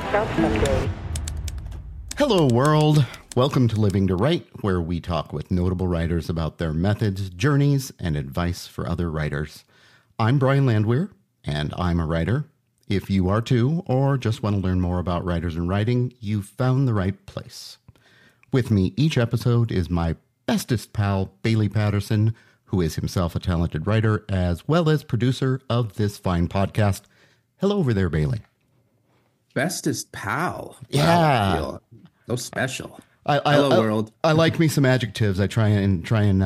out someday. Hello, world. Welcome to Living to Write, where we talk with notable writers about their methods, journeys, and advice for other writers. I'm Brian Landwehr, and I'm a writer. If you are too, or just want to learn more about writers and writing, you've found the right place. With me each episode is my bestest pal, Bailey Patterson, who is himself a talented writer, as well as producer of this fine podcast. Hello over there, Bailey. Bestest pal. Yeah. Wow, so special. Hello, world. I like me some adjectives. I try and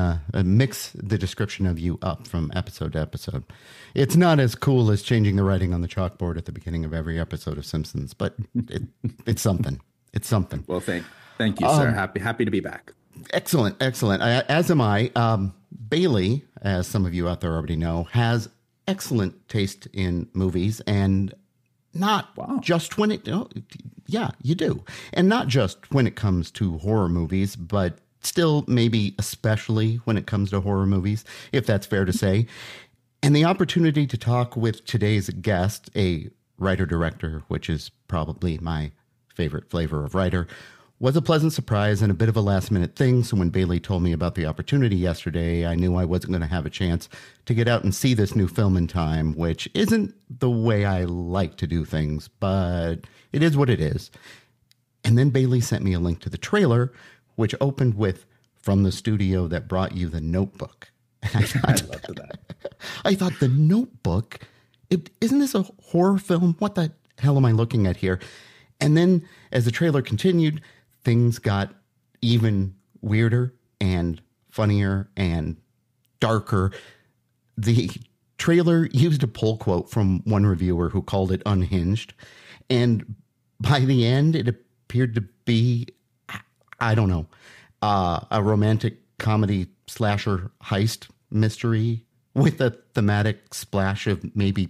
mix the description of you up from episode to episode. It's not as cool as changing the writing on the chalkboard at the beginning of every episode of Simpsons, but it's something. It's something. Well, thank you, sir. Happy to be back. Excellent. As am I. Bailey, as some of you out there already know, has excellent taste in movies, and not just when it, yeah, you do. And not just when it comes to horror movies, but still maybe especially when it comes to horror movies, if that's fair to say. And the opportunity to talk with today's guest, a writer-director, which is probably my favorite flavor of writer, was a pleasant surprise and a bit of a last-minute thing. So when Bailey told me about the opportunity yesterday, I knew I wasn't going to have a chance to get out and see this new film in time, which isn't the way I like to do things, but it is what it is. And then Bailey sent me a link to the trailer, which opened with "From the studio that brought you The Notebook." And I loved that. I thought, The Notebook? Isn't this a horror film? What the hell am I looking at here? And then as the trailer continued, things got even weirder and funnier and darker. The trailer used a pull quote from one reviewer who called it unhinged. And by the end, it appeared to be, I don't know, a romantic comedy slasher heist mystery with a thematic splash of maybe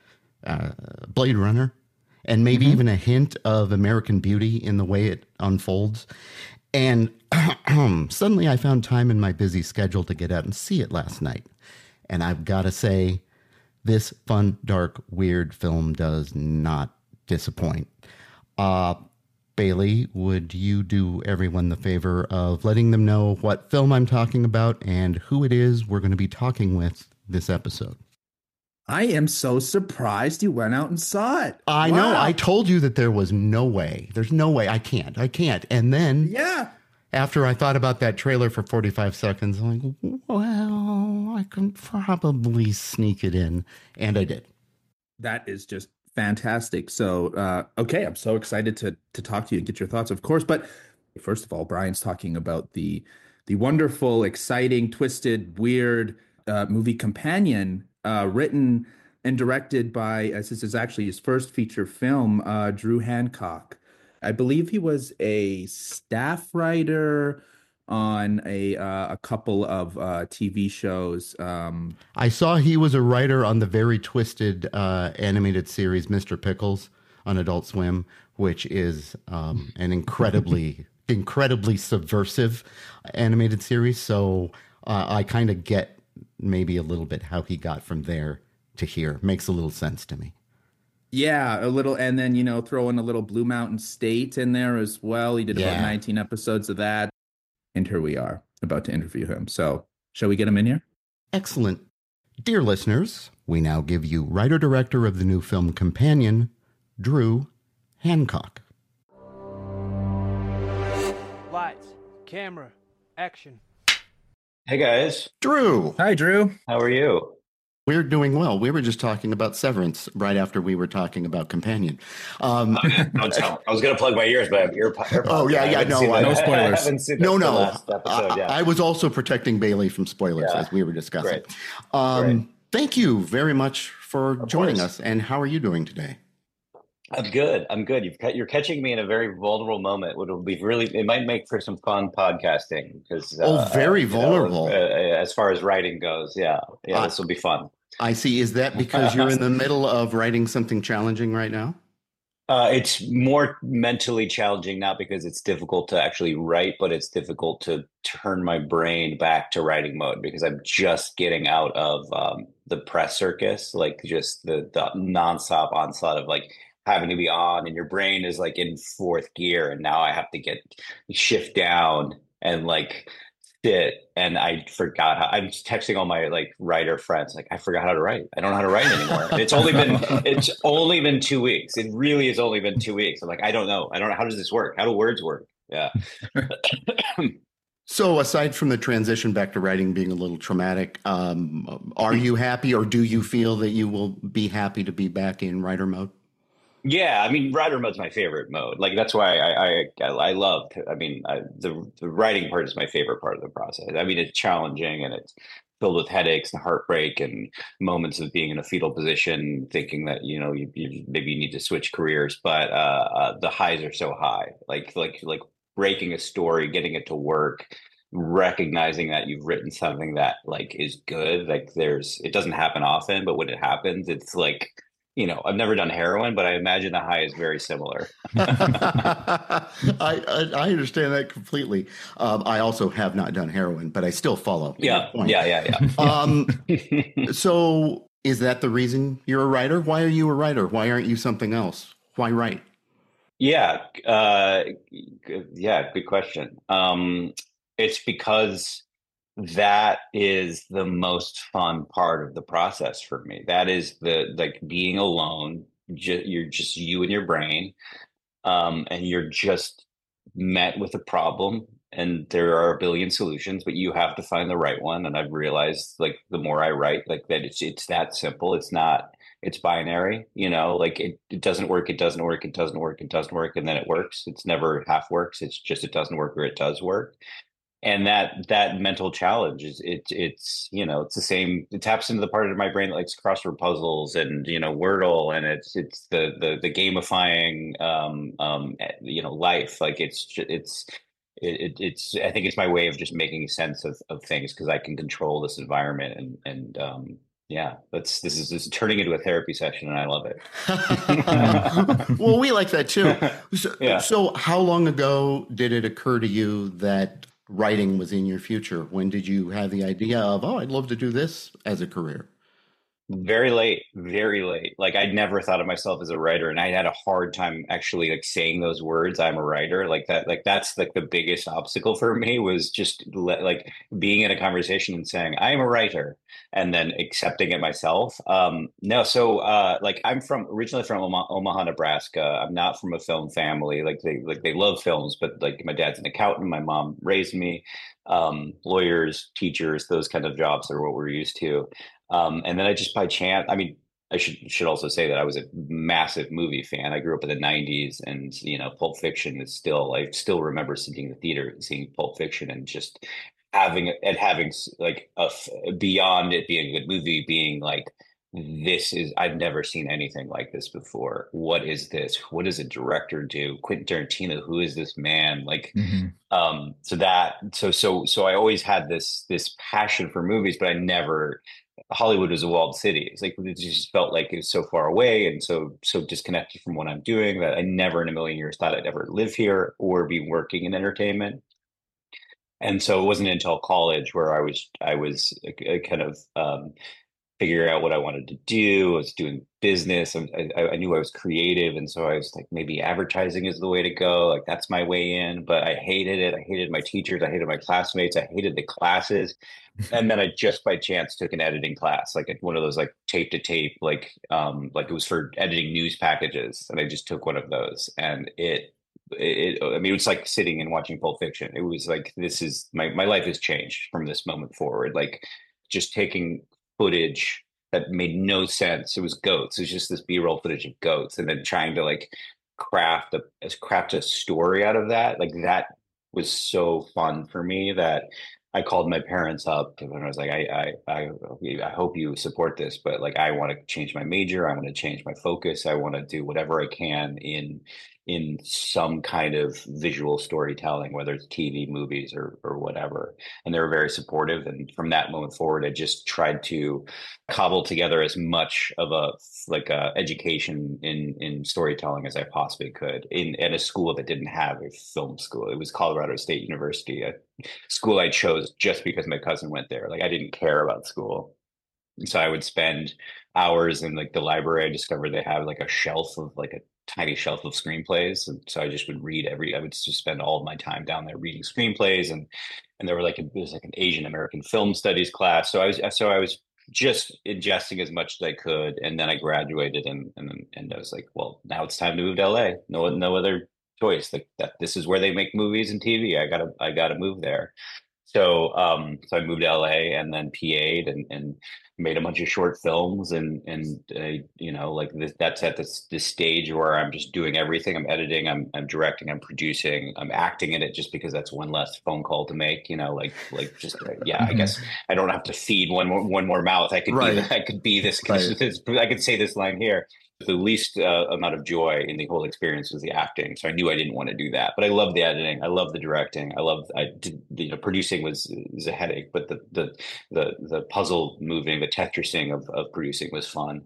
Blade Runner. And maybe even a hint of American Beauty in the way it unfolds. And suddenly I found time in my busy schedule to get out and see it last night. And I've got to say, this fun, dark, weird film does not disappoint. Bailey, would you do everyone the favor of letting them know what film I'm talking about and who it is we're going to be talking with this episode? I am so surprised you went out and saw it. I know. I told you that there was no way. There's no way. I can't. And then after I thought about that trailer for 45 seconds, I'm like, well, I can probably sneak it in. And I did. That is just fantastic. So, okay, I'm so excited to talk to you and get your thoughts, of course. But first of all, Brian's talking about the wonderful, exciting, twisted, weird movie Companion, written and directed by, as this is actually his first feature film, Drew Hancock. I believe he was a staff writer on a couple of TV shows. I saw he was a writer on the very twisted animated series Mr. Pickles on Adult Swim, which is an incredibly subversive animated series. So I kind of get maybe a little bit how he got from there to here. Makes a little sense to me. Yeah, a little. And then, throw in a little Blue Mountain State in there as well. He did about 19 episodes of that. And here we are about to interview him. So shall we get him in here? Excellent. Dear listeners, we now give you writer-director of the new film Companion, Drew Hancock. Lights, camera, action. Hey guys. Drew. Hi, Drew. How are you? We're doing well. We were just talking about Severance right after we were talking about Companion. Don't tell. I was going to plug my ears, but I have earpods. Oh, yeah, no spoilers. I haven't seen the last episode yet. I was also protecting Bailey from spoilers as we were discussing. Great. Thank you very much for joining us. And how are you doing today? I'm good. You're catching me in a very vulnerable moment. It might make for some fun podcasting because very vulnerable as far as writing goes. Yeah, this will be fun. I see. Is that because you're in the middle of writing something challenging right now? It's more mentally challenging, not because it's difficult to actually write, but it's difficult to turn my brain back to writing mode because I'm just getting out of the press circus, like just the nonstop onslaught of like having to be on, and your brain is like in fourth gear, and now I have to shift down and like sit. And I forgot how. I'm texting all my like writer friends, like, I forgot how to write. I don't know how to write anymore. And it's only been 2 weeks. It really has only been 2 weeks. I'm like, I don't know. How does this work? How do words work? Yeah. So aside from the transition back to writing being a little traumatic, are you happy, or do you feel that you will be happy to be back in writer mode? Yeah, I mean, writer mode's my favorite mode. Like, that's why I love. The writing part is my favorite part of the process. I mean, it's challenging and it's filled with headaches and heartbreak and moments of being in a fetal position, thinking that you maybe you need to switch careers. But the highs are so high. Like breaking a story, getting it to work, recognizing that you've written something that like is good. Like it doesn't happen often, but when it happens, it's like, I've never done heroin, but I imagine the high is very similar. I understand that completely. I also have not done heroin, but I still follow. Yeah. So is that the reason you're a writer? Why are you a writer? Why aren't you something else? Why write? Yeah. Good question. It's because that is the most fun part of the process for me. That is being alone. You're just you and your brain, and you're just met with a problem, and there are a billion solutions, but you have to find the right one. And I've realized, like, the more I write, like, that it's that simple. It's binary, like it doesn't work, it doesn't work, it doesn't work, it doesn't work, and then it works. It's never half works. It's just, it doesn't work or it does work. And that mental challenge is it's it's the same. It taps into the part of my brain that likes crossword puzzles and Wordle, and it's the gamifying life. Like it's I think it's my way of just making sense of things, because I can control this environment and yeah, this is turning into a therapy session, and I love it. Well, we like that too. Yeah. So how long ago did it occur to you that writing was in your future? When did you have the idea of, I'd love to do this as a career? Very late, very late. Like, I'd never thought of myself as a writer, and I had a hard time actually like saying those words, I'm a writer. Like that, like that's like the biggest obstacle for me, was just like being in a conversation and saying I'm a writer, and then accepting it myself. No, so like I'm originally from Omaha, Nebraska. I'm not from a film family. Like they love films, but like my dad's an accountant, my mom raised me. Lawyers, teachers, those kind of jobs are what we're used to. And then I just, by chance, I mean, I should also say that I was a massive movie fan. I grew up in the 90s, and Pulp Fiction is I still remember sitting in the theater and seeing Pulp Fiction, and just having like beyond it being a good movie, being like, I've never seen anything like this before. What is this? What does a director do? Quentin Tarantino, who is this man? Like, so I always had this passion for movies, but I never. Hollywood was a walled city. It's like, it just felt like it was so far away and so disconnected from what I'm doing, that I never in a million years thought I'd ever live here or be working in entertainment. And so it wasn't until college where I was kind of figuring out what I wanted to do. I was doing business. I knew I was creative, and so I was like, maybe advertising is the way to go. Like, that's my way in. But I hated it. I hated my teachers. I hated my classmates. I hated the classes. And then I just by chance took an editing class, like one of those like tape to tape, like it was for editing news packages, and I just took one of those, and it I mean, it's like sitting and watching Pulp Fiction. It was like, this is my life has changed from this moment forward. Like, just taking footage that made no sense. It was goats. It was just this B-roll footage of goats, and then trying to like craft a story out of that. Like, that was so fun for me that I called my parents up and I was like, I hope you support this, but like, I want to change my major. I want to change my focus. I want to do whatever I can in some kind of visual storytelling, whether it's TV, movies, or whatever. And they were very supportive. And from that moment forward, I just tried to cobble together as much of a education in storytelling as I possibly could at a school that didn't have a film school. It was Colorado State University, a school I chose just because my cousin went there. Like, I didn't care about school. So I would spend hours in like the library. I discovered they have like a shelf of like a tiny shelf of screenplays, and so I just would read I would just spend all of my time down there reading screenplays, and there it was like an Asian American film studies class. So I was just ingesting as much as I could, and then I graduated, and I was like, well, now it's time to move to LA. No other choice. Like that, this is where they make movies and TV. I gotta move there. So I moved to LA and then PA'd and made a bunch of short films and you know, like that's at this stage where I'm just doing everything. I'm editing, I'm directing, I'm producing, I'm acting in it, just because that's one less phone call to make. You know, like just yeah. I guess I don't have to feed one more mouth. I could be this. I could say this line here. The least amount of joy in the whole experience was the acting. So I knew I didn't want to do that, but I love the editing. I love the directing. Producing was a headache, but the puzzle moving, the Tetrising of producing was fun.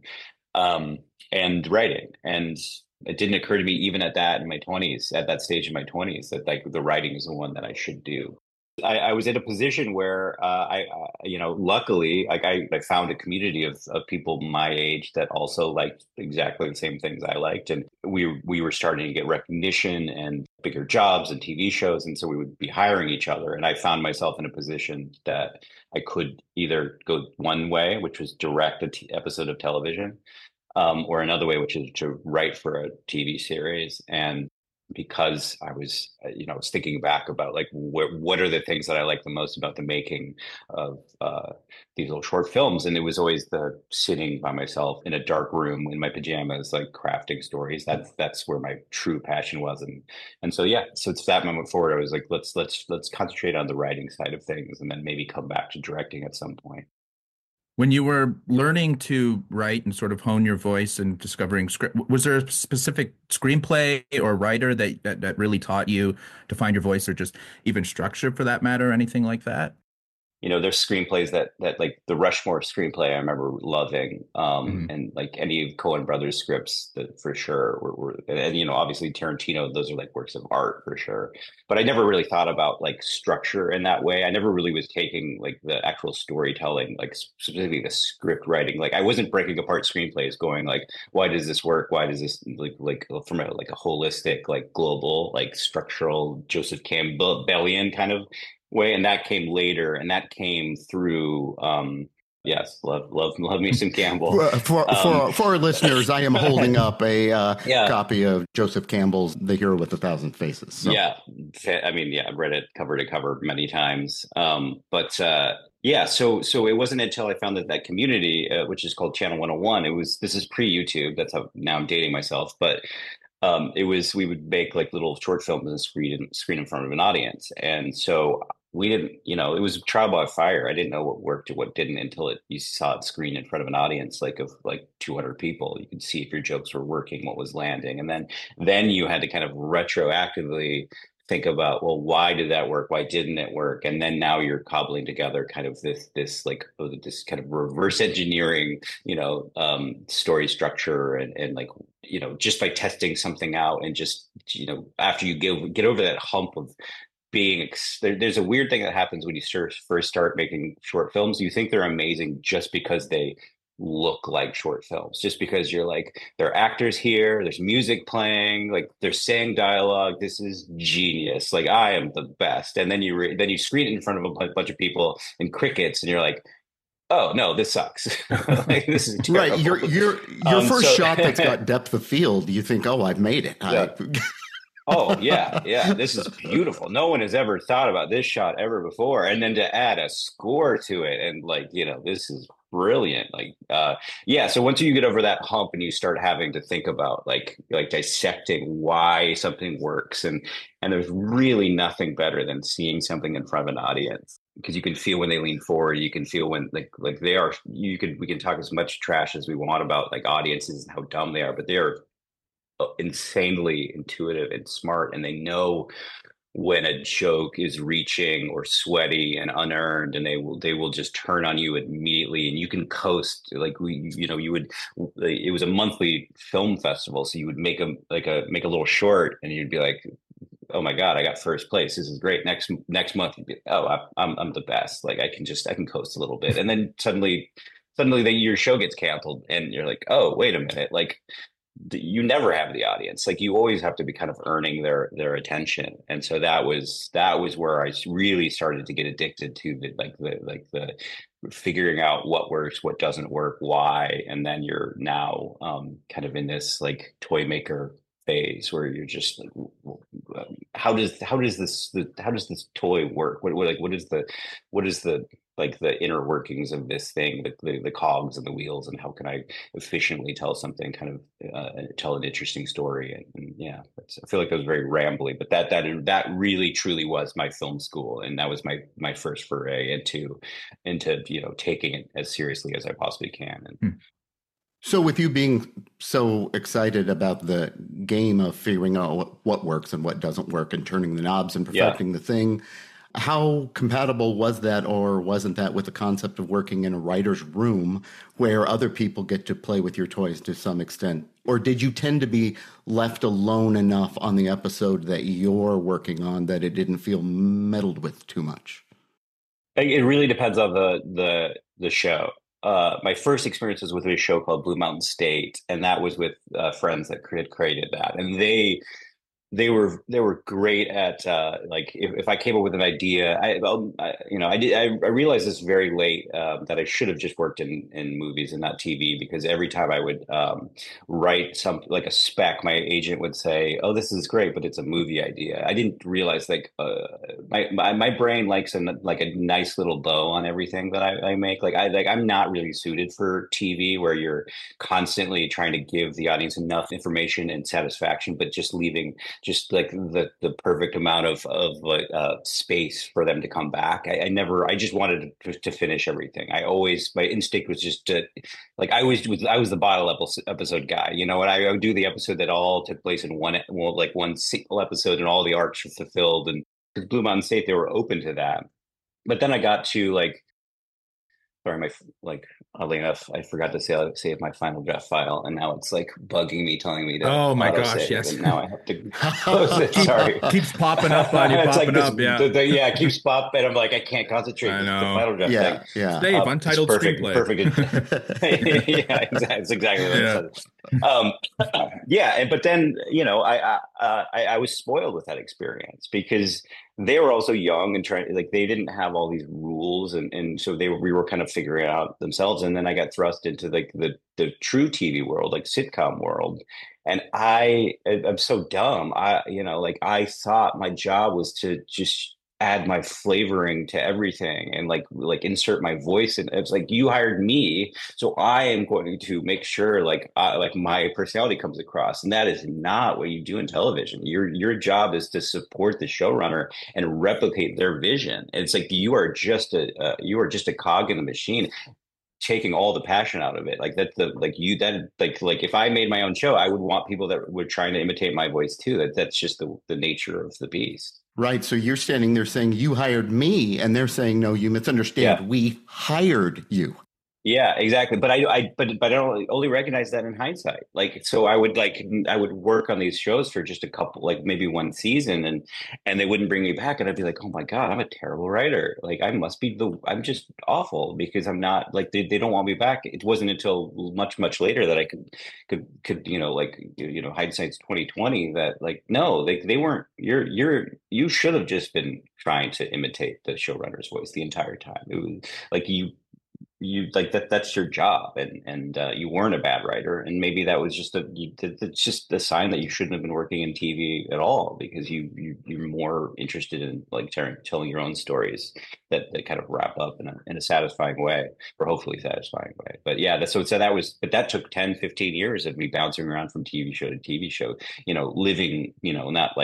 And writing. And it didn't occur to me even at that stage in my 20s, that like the writing is the one that I should do. I was in a position where luckily, like I found a community of people my age that also liked exactly the same things I liked, and we were starting to get recognition and bigger jobs and TV shows, and so we would be hiring each other. And I found myself in a position that I could either go one way, which was direct an episode of television, or another way, which is to write for a TV series. And because I was thinking back about like what are the things that I like the most about the making of these little short films, and it was always the sitting by myself in a dark room in my pajamas, like crafting stories. That's where my true passion was, and so it's that moment forward. I was like, let's concentrate on the writing side of things, and then maybe come back to directing at some point. When you were learning to write and sort of hone your voice and discovering script, was there a specific screenplay or writer that really taught you to find your voice, or just even structure for that matter, or anything like that? You know, there's screenplays that like the Rushmore screenplay I remember loving, and like any of Coen Brothers scripts that for sure were and you know, obviously Tarantino, those are like works of art for sure. But I never really thought about like structure in that way. I never really was taking like the actual storytelling, like specifically the script writing. Like I wasn't breaking apart screenplays going like, why does this work? Why does this like from a holistic, like global, like structural Joseph Campbellian kind of way. And that came later, and that came through yes, love me some Campbell. For our listeners, I am holding up a copy of Joseph Campbell's The Hero with a Thousand Faces. So. Yeah, I mean, I've read it cover to cover many times. So it wasn't until I found that community, which is called Channel 101. This is pre-YouTube. That's how now I'm dating myself, but we would make like little short films and screen in front of an audience. And so we didn't, it was trial by fire. I didn't know what worked or what didn't until you saw it screen in front of an audience of 200 people. You could see if your jokes were working, what was landing. And then you had to kind of retroactively think about, well, why did that work? Why didn't it work? And then now you're cobbling together kind of this kind of reverse engineering, story structure and just by testing something out and just, after you get over that hump of being, there's a weird thing that happens when you first start making short films. You think they're amazing just because they look like short films, just because you're like, there are actors here, there's music playing, like they're saying dialogue, this is genius, like I am the best. And then you screen it in front of a bunch of people in crickets and you're like, oh no, this sucks. Like, this is terrible. Right. Your first shot that's got depth of field, you think, oh, I've made it. Yeah. Oh yeah, this is beautiful. No one has ever thought about this shot ever before. And then to add a score to it, and this is brilliant. So once you get over that hump and you start having to think about like dissecting why something works, and there's really nothing better than seeing something in front of an audience, because you can feel when they lean forward, you can feel when like they are. We can talk as much trash as we want about like audiences and how dumb they are, but they are insanely intuitive and smart, and they know when a joke is reaching or sweaty and unearned, and they will just turn on you immediately, and you can coast. Like it was a monthly film festival, so you would make a little short, and you'd be like, oh my God, I got first place. This is great. Next month, you'd be, oh, I'm the best. Like I can coast a little bit, and then suddenly your show gets canceled, and you're like, oh, wait a minute, like. you never have the audience. Like you always have to be kind of earning their attention. And so that was where I really started to get addicted to the figuring out what works, what doesn't work, why. And then you're now kind of in this like toy maker phase where you're just like, how does this toy work? What is the like the inner workings of this thing, the cogs and the wheels, and how can I efficiently tell something, kind of tell an interesting story? And yeah, I feel like that was very rambly, but that really truly was my film school, and that was my first foray into taking it as seriously as I possibly can. And so with you being so excited about the game of figuring out what works and what doesn't work and turning the knobs and perfecting the thing, how compatible was that or wasn't that with the concept of working in a writer's room where other people get to play with your toys to some extent? Or did you tend to be left alone enough on the episode that you're working on that it didn't feel meddled with too much? It really depends on the show. My first experience was with a show called Blue Mountain State, and that was with friends that had created that, and they were great at like if I came up with an idea, I realized this very late that I should have just worked in movies and not TV, because every time I would write something like a spec, my agent would say, "Oh, this is great, but it's a movie idea." I didn't realize like my brain likes a nice little bow on everything that I make. I'm not really suited for TV where you're constantly trying to give the audience enough information and satisfaction, but just leaving just like the perfect amount of space for them to come back. I just wanted to finish everything. My instinct was just to I was the bottle episode guy, and I would do the episode that all took place in one single episode and all the arcs were fulfilled. And because Blue Mountain State, they were open to that. But then I got to oddly enough, I forgot to save my Final Draft file, and now it's like bugging me, telling me to. Oh my gosh, yes. And now I have to close it. Sorry, keeps popping up on you, popping up. Yeah, it keeps popping. I'm like, I can't concentrate. I know. The Final Draft thing. Yeah. Dave, untitled screenplay. Perfect. Yeah, exactly. That's exactly what I said. But then I was spoiled with that experience because they were also young and trying, they didn't have all these rules, and so we were kind of figuring it out themselves. And then I got thrust into the true TV world, like sitcom world, and I'm so dumb. I thought my job was to just add my flavoring to everything and like insert my voice, and it's like, you hired me, so I am going to make sure my personality comes across, and that is not what you do in television. Your job is to support the showrunner and replicate their vision. It's like you are just a cog in the machine, taking all the passion out of it. If I made my own show, I would want people that were trying to imitate my voice too. That's just the nature of the beast. Right. So you're standing there saying you hired me, and they're saying, no, you misunderstand. Yeah. We hired you. Yeah, exactly. But I don't only recognize that in hindsight. So I would work on these shows for just a couple, maybe one season, and they wouldn't bring me back, and I'd be like, oh my God, I'm a terrible writer. I'm just awful because I'm not they don't want me back. It wasn't until much later that I could hindsight's 2020 that no, they weren't. You should have just been trying to imitate the showrunner's voice the entire time. It was that's your job, and you weren't a bad writer, and maybe that was it's just a sign that you shouldn't have been working in TV at all, because you're more interested in telling your own stories that kind of wrap up in a satisfying way, or hopefully satisfying way. But yeah, that took 10-15 years of me bouncing around from TV show to TV show, living, not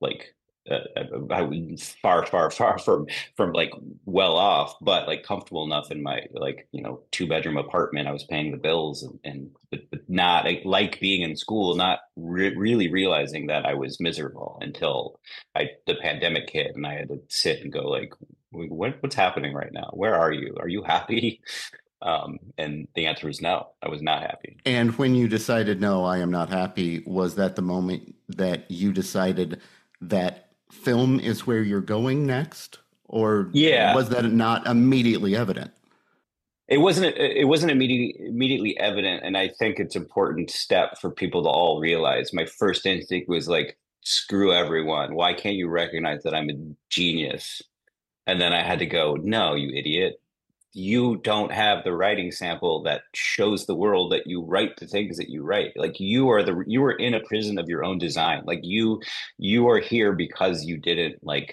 far from well off, but comfortable enough in my 2-bedroom apartment. I was paying the bills, but not being in school, not really realizing that I was miserable until the pandemic hit, and I had to sit and go what's happening right now? Where are you? Are you happy? And the answer is no, I was not happy. And when you decided, no, I am not happy, was that the moment that you decided that film is where you're going next? Or was that not immediately evident? it wasn't immediately evident, and I think it's an important step for people to all realize. My first instinct was like, screw everyone. Why can't you recognize that I'm a genius? And then I had to go, no, you idiot. You don't have the writing sample that shows the world that you write the things that you write. Like you are in a prison of your own design. Like you are here because you didn't like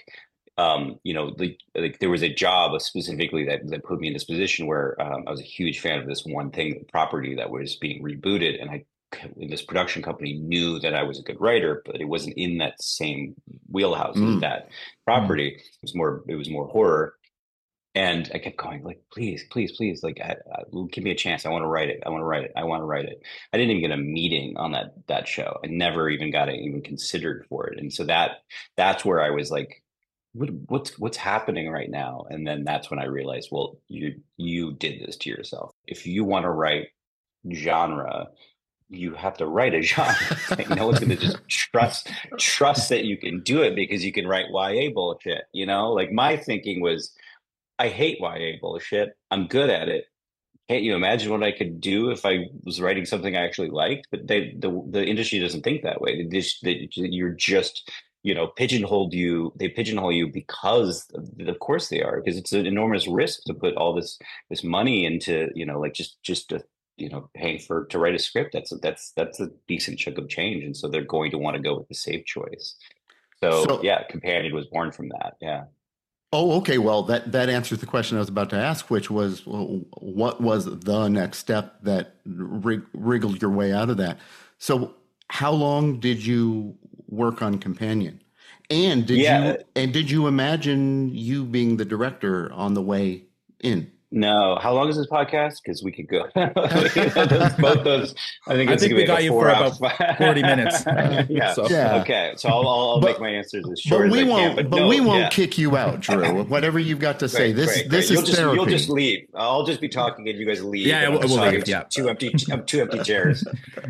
like there was a job specifically that put me in this position where I was a huge fan of this one thing property that was being rebooted, and I in this production company knew that I was a good writer, but it wasn't in that same wheelhouse as that property. It was more horror. And I kept going like, please, please, please, like, give me a chance. I want to write it. I want to write it. I want to write it. I didn't even get a meeting on that show. I never even got it even considered for it. And so that's where I was like, what's happening right now? And then that's when I realized, well, you did this to yourself. If you want to write genre, you have to write a genre. Like, no one's going to just trust that you can do it because you can write YA bullshit. Like my thinking was, I hate YA bullshit. I'm good at it. Can't you imagine what I could do if I was writing something I actually liked? But the industry doesn't think that way. You're just pigeonholed you. They pigeonhole you because of course they are, because it's an enormous risk to put all this money into like just to paying to write a script. That's a decent chunk of change, and so they're going to want to go with the safe choice. So yeah, Companion was born from that. Yeah. Oh, okay. Well, that answers the question I was about to ask, which was, what was the next step that wriggled your way out of that? So how long did you work on Companion? And did you imagine you being the director on the way in? No. How long is this podcast? Because we could go. both those. I think we got you for about 40 minutes. Yeah. So. Yeah. Okay. So I'll make my answers as short as I can. But we won't kick you out, Drew. Whatever you've got to say. This is therapy. You'll just leave. I'll just be talking and you guys leave. Yeah, we'll leave. Yeah. Two empty chairs.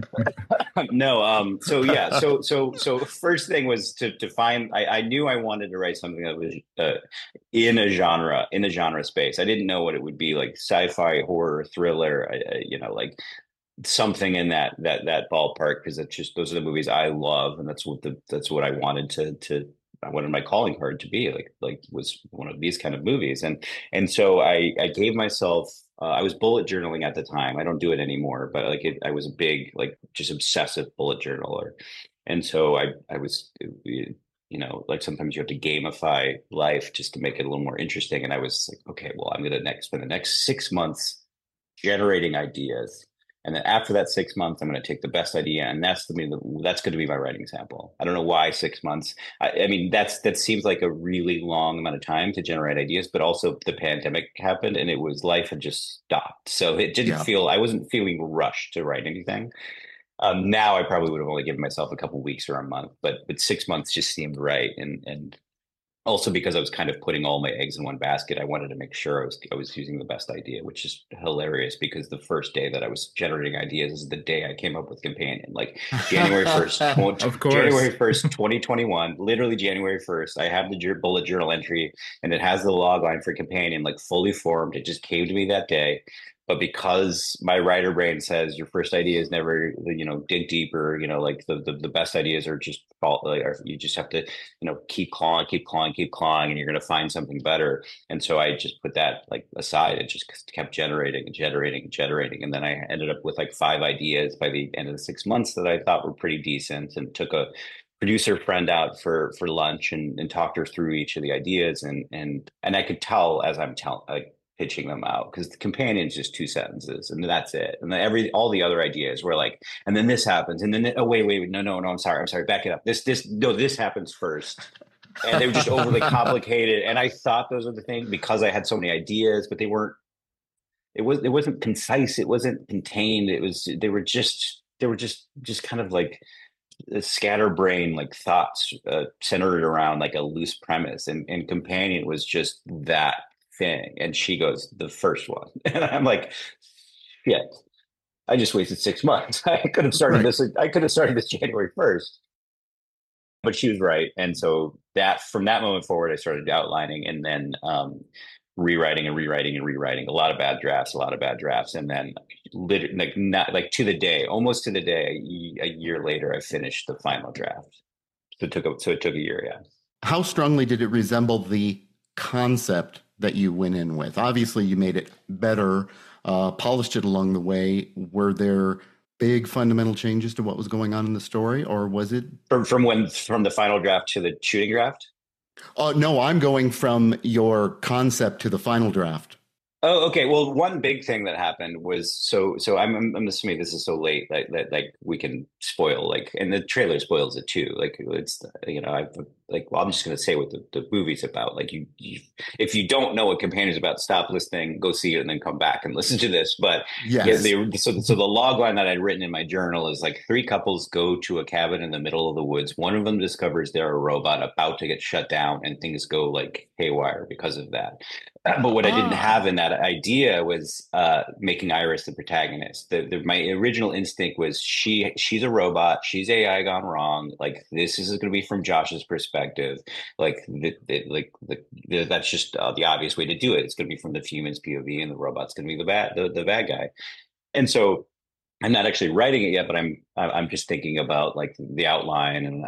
No. So yeah. So first thing was to find. I knew I wanted to write something that was in a genre space. I didn't know what it would be, like sci-fi, horror, thriller, like something in that ballpark, because it's just those are the movies I love, and that's what I wanted I wanted my calling card to be like was one of these kind of movies, and so I gave myself. I was bullet journaling at the time. I don't do it anymore, but I was a big just obsessive bullet journaler, and so I was. Like sometimes you have to gamify life just to make it a little more interesting. And I was like, okay, well, I'm going to spend the next 6 months generating ideas. And then after that 6 months, I'm going to take the best idea. And that's going to be my writing sample. I don't know why 6 months. I mean, that seems like a really long amount of time to generate ideas, but also the pandemic happened and life had just stopped. So it didn't I wasn't feeling rushed to write anything. Now I probably would have only given myself a couple of weeks or a month, but 6 months just seemed right. And also because I was kind of putting all my eggs in one basket, I wanted to make sure I was using the best idea, which is hilarious because the first day that I was generating ideas is the day I came up with Companion, like January 1st, of course. January 1st, 2021, literally January 1st. I have the bullet journal entry and it has the log line for Companion, like fully formed. It just came to me that day. But because my writer brain says your first idea is never, dig deeper, like the best ideas are just, you just have to, keep clawing, and you're going to find something better. And so I just put that aside. It just kept generating. And then I ended up with 5 ideas by the end of the 6 months that I thought were pretty decent, and took a producer friend out for lunch and talked her through each of the ideas. And I could tell as I'm pitching them out, because the Companion is just 2 sentences and that's it. And then all the other ideas were and then this happens, and then wait, no, I'm sorry, back it up. This happens first. And they were just overly complicated. And I thought those were the things because I had so many ideas, but they weren't. It wasn't concise. It wasn't contained. They were just kind of scatterbrain thoughts centered around a loose premise. And Companion was just that thing. And she goes, the first one. And I'm like, shit, I just wasted 6 months. I could have started this January 1st. But she was right. And so from that moment forward, I started outlining. And then rewriting and rewriting and rewriting, a lot of bad drafts, and then literally, like, not like to the day, almost to the day, a year later, I finished the final draft. So it took a year. Yeah. How strongly did it resemble the concept that you went in with? Obviously, you made it better, polished it along the way. Were there big fundamental changes to what was going on in the story, or was it from the final draft to the shooting draft? No, I'm going from your concept to the final draft. Oh, okay. Well, one big thing that happened was so I'm assuming this is so late that like we can spoil, like, and the trailer spoils it too. Like, it's, well, I'm just going to say what the movie's about. Like, you if you don't know what Companion's about, stop listening, go see it, and then come back and listen to this. But yes, so the log line that I'd written in my journal is like, 3 couples go to a cabin in the middle of the woods. One of them discovers they're a robot about to get shut down, and things go like haywire because of that. But what I didn't have in that idea was making Iris the protagonist. My original instinct was she's a robot. She's AI gone wrong. Like, this is going to be from Josh's perspective. Like, that's just the obvious way to do it. It's going to be from the human's POV, and the robot's going to be the bad guy. And so I'm not actually writing it yet, but I'm just thinking about like the outline, and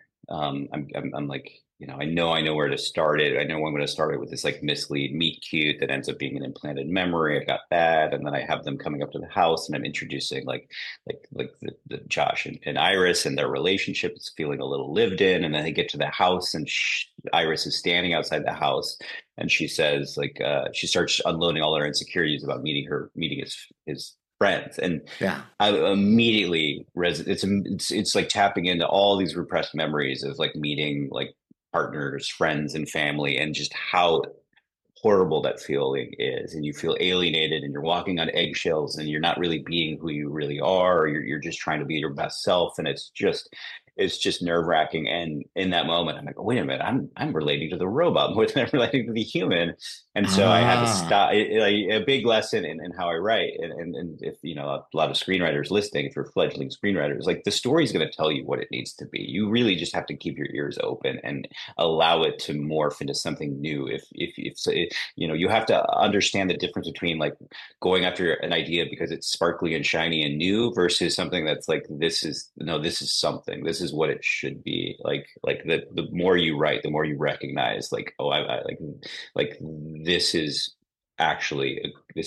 I'm like, I know where to start it. I know I'm going to start it with this like mislead meet cute that ends up being an implanted memory. I got that, and then I have them coming up to the house, and I'm introducing like the Josh and Iris and their relationship is feeling a little lived in, and then they get to the house, and Iris is standing outside the house, and she says like she starts unloading all her insecurities about meeting his friends, and yeah, I immediately it's like tapping into all these repressed memories of like meeting like partners, friends, and family, and just how horrible that feeling is. And you feel alienated, and you're walking on eggshells, and you're not really being who you really are, or you're just trying to be your best self, and it's just nerve-wracking. And in that moment, I'm like, oh, wait a minute, I'm relating to the robot more than I'm relating to the human. And so I had to stop. A big lesson in how I write, and if a lot of screenwriters listening, if you're fledgling screenwriters, like, the story is going to tell you what it needs to be. You really just have to keep your ears open and allow it to morph into something new. If you have to understand the difference between like going after an idea because it's sparkly and shiny and new versus something that's like, this is something. This is what it should be. Like the more you write, the more you recognize like, oh, I like this is actually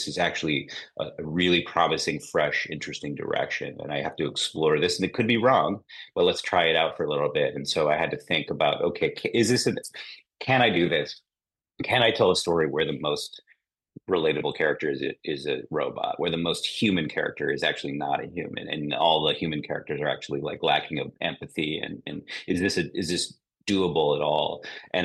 a really promising, fresh, interesting direction, and I have to explore this, and it could be wrong, but let's try it out for a little bit. And so I had to think about, okay, can I do this? Can I tell a story where the most relatable character is a robot, where the most human character is actually not a human, and all the human characters are actually like lacking of empathy, and is this doable at all? And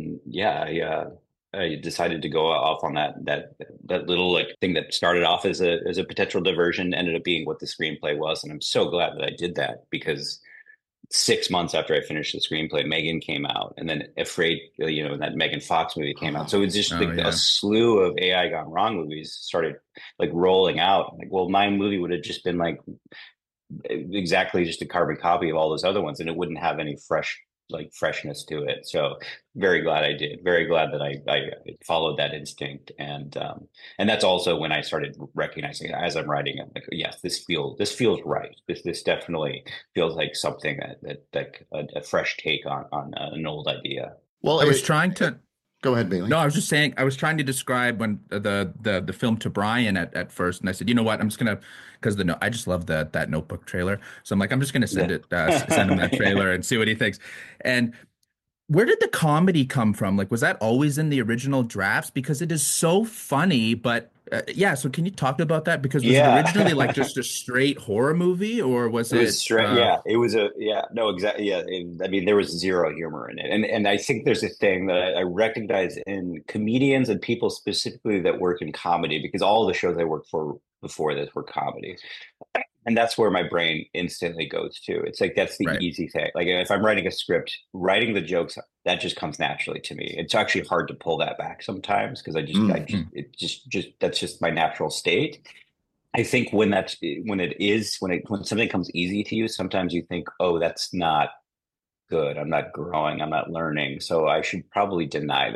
I decided to go off on that little like thing that started off as a potential diversion, ended up being what the screenplay was. And I'm so glad that I did that, because 6 months after I finished the screenplay, Megan came out, and then Afraid, that Megan Fox movie came out. So it's just a slew of AI gone wrong movies started like rolling out. Like, well, my movie would have just been like exactly just a carbon copy of all those other ones, and it wouldn't have any freshness to it. So very glad I did. Very glad that I followed that instinct, and that's also when I started recognizing, as I'm writing it, like, yes, this feels right. This definitely feels like something that a fresh take on an old idea. Well, I was trying to go ahead, Bailey. No, I was just saying, I was trying to describe when the film to Brian at first, and I said, you know what, I'm just gonna, because I just love that Notebook trailer, so I'm like, I'm just gonna send him that trailer and see what he thinks. And where did the comedy come from? Like, was that always in the original drafts? Because it is so funny, but so can you talk about that? Because was it originally like just a straight horror movie, or was it? It was straight. It was no, exactly. Yeah, I mean, there was zero humor in it, and I think there's a thing that I recognize in comedians and people specifically that work in comedy, because all of the shows I worked for before this were comedy. And that's where my brain instantly goes to. It's like, that's the easy thing. Like, if I'm writing a script, writing the jokes, that just comes naturally to me. It's actually hard to pull that back sometimes, because that's just my natural state. I think when something comes easy to you, sometimes you think, oh, that's not good. I'm not growing. I'm not learning. So I should probably deny that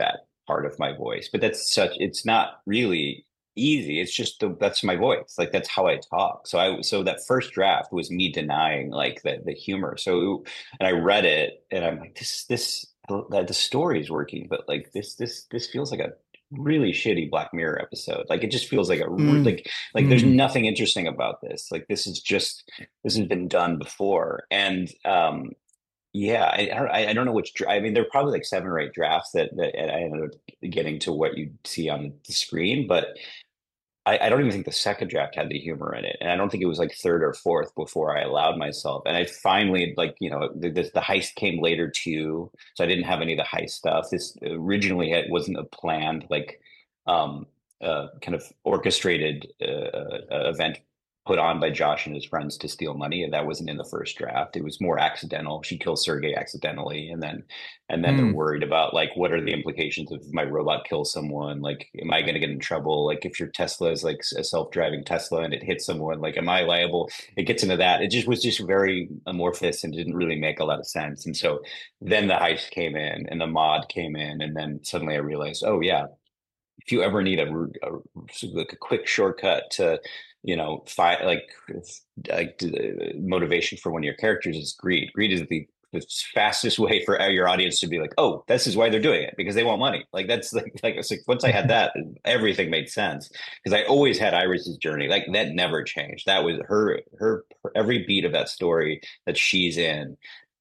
part of my voice, but it's not really easy. It's just that's my voice. Like that's how I talk. So that first draft was me denying like the humor. And I read it and I'm like, the story is working, but like this feels like a really shitty Black Mirror episode. Like it just feels like there's nothing interesting about this. Like this has been done before. And yeah, I don't know which. I mean, there are probably like 7 or 8 drafts that I ended up getting to what you see on the screen, but I don't even think the second draft had the humor in it, and I don't think it was like third or fourth before I allowed myself. And I finally the heist came later too, so I didn't have any of the heist stuff. This originally wasn't a planned kind of orchestrated event put on by Josh and his friends to steal money, and that wasn't in the first draft. It was more accidental. She kills Sergey accidentally, and then they're worried about like what are the implications if my robot kills someone? Like, am I going to get in trouble? Like, if your Tesla is like a self-driving Tesla and it hits someone, like, am I liable? It gets into that. It was just very amorphous and didn't really make a lot of sense. And so then the heist came in and the mod came in, and then suddenly I realized, oh yeah, if you ever need a quick shortcut to find like motivation for one of your characters is greed. Greed is the fastest way for your audience to be like, oh, this is why they're doing it, because they want money. Like that's like once I had that, everything made sense, because I always had Iris's journey. Like that never changed. That was her every beat of that story that she's in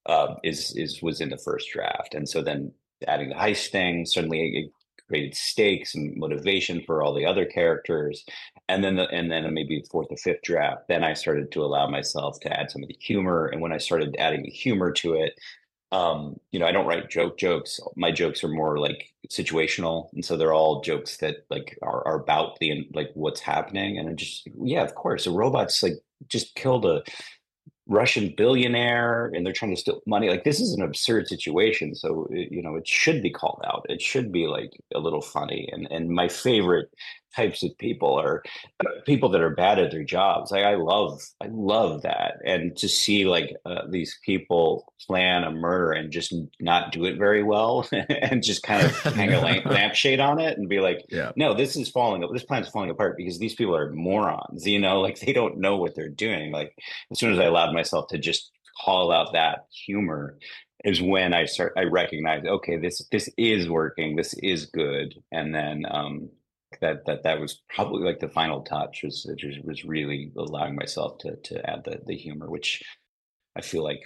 was in the first draft. And so then adding the heist thing, suddenly it created stakes and motivation for all the other characters. And then maybe the fourth or fifth draft, then I started to allow myself to add some of the humor. And when I started adding the humor to it, I don't write jokes. My jokes are more like situational, and so they're all jokes that like are about the like what's happening. And of course, the robots like just killed a Russian billionaire and they're trying to steal money. Like this is an absurd situation. So, it should be called out. It should be like a little funny. And my favorite types of people are people that are bad at their jobs. Like I love that. And to see like these people plan a murder and just not do it very well and just kind of hang a lampshade on it and be like, no, this plan's falling apart because these people are morons, like they don't know what they're doing. Like as soon as I allowed myself to just call out that humor is when I recognize, okay, this is working. This is good. And then, that was probably like the final touch was really allowing myself to add the humor, which I feel like